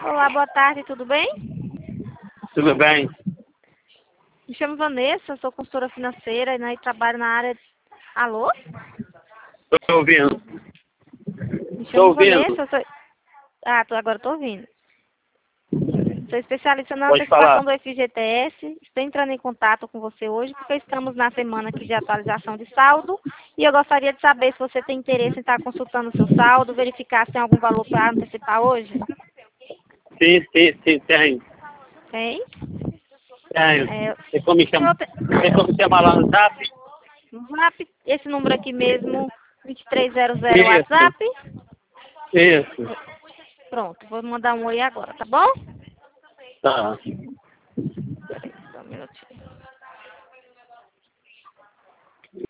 Olá, boa tarde, tudo bem? Tudo bem? Me chamo Vanessa, sou consultora financeira e trabalho na área... Alô? Estou ouvindo. Me Estou chamo ouvindo. Vanessa, sou... agora estou ouvindo. Sou especialista na Pode falar. antecipação do FGTS. Estou entrando em contato com você hoje porque estamos na semana aqui de atualização de saldo e eu gostaria de saber se você tem interesse em estar consultando o seu saldo, verificar se tem algum valor para antecipar hoje. Sim, tenho. Tem? Tenho. É, Tem como me chamar, senhor tem... tem como me chamar lá no Zap? No Zap, esse número aqui mesmo, 2300 Isso. WhatsApp. Isso. Pronto, vou mandar um oi agora, tá bom? Tá. Peraí, só um minutinho.